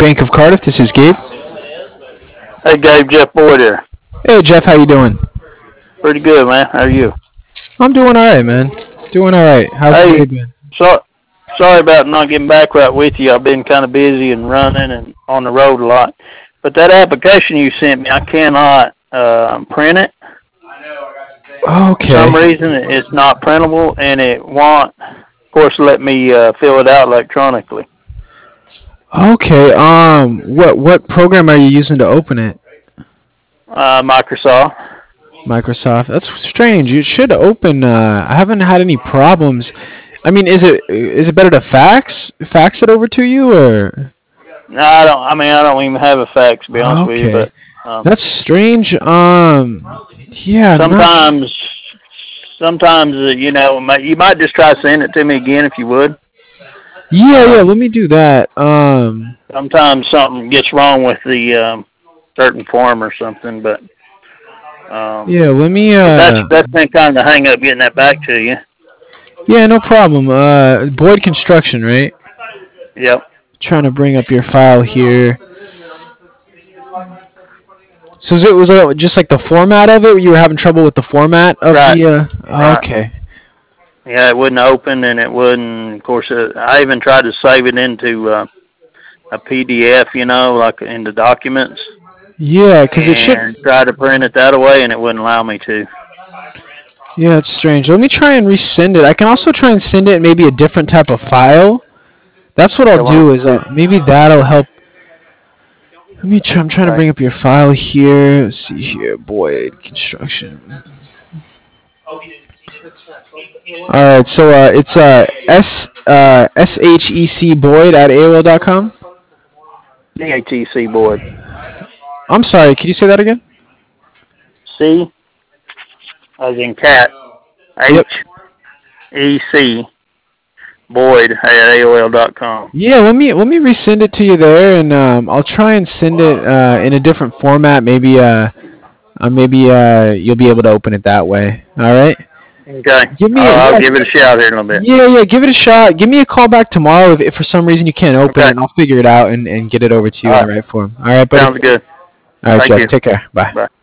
Bank of Cardiff. This is Gabe. Hey, Gabe, Jeff Boyd here. Hey, Jeff. How you doing? Pretty good, man. How are you? I'm doing all right, man. Doing all right. How's Hey, your day been? sorry about not getting back right with you. I've been kind of busy and running and on the road a lot. But that application you sent me, I cannot print it. For some Okay. reason, it's not printable, and it won't, of course, let me fill it out electronically. Okay. What program are you using to open it? Microsoft. Microsoft. That's strange. You should open. I haven't had any problems. I mean, is it better to fax it over to you or? No, I don't. I mean, I don't even have a fax, to be honest with you. Okay. But That's strange. Yeah, not. sometimes you might just try to send it to me again if you would. Yeah. Um, Let me do that. Sometimes something gets wrong with the certain form or something, Yeah. Let me. but that's been kind of the hang up getting that back to you. Yeah, no problem. Boyd Construction, right? Yep. Trying to bring up your file here. So was it just like the format of it? You were having trouble with the format of Right. the. Right. Okay. Yeah, it wouldn't open, and it wouldn't. Of course, I even tried to save it into a PDF, like into documents, Yeah, because it should. and try to print it that way, and it wouldn't allow me to. Yeah, it's strange. Let me try and resend it. I can also try and send it maybe a different type of file. That's what Yeah, I'll why don't do. you Is do? maybe that'll help. Let me try. I'm trying to Okay. bring up your file here. Let's see here, Boyd Construction. All right, so it's shec Boyd at AOL.com. DATC board. I'm sorry. Can you say that again? C as in cat. Yep. HEC Boyd at AOL.com. Yeah, let me resend it to you there, and I'll try and send it in a different format. Maybe you'll be able to open it that way. All right. Okay. Give me I'll yeah, give it a shout here in a little bit. yeah. Give it a shot. Give me a call back tomorrow if for some reason you can't open it, Okay. and I'll figure it out and get it over to All you in the right. right form. All right, buddy. Sounds good. All right, Thank Jeff. you. Take care. Bye. Bye.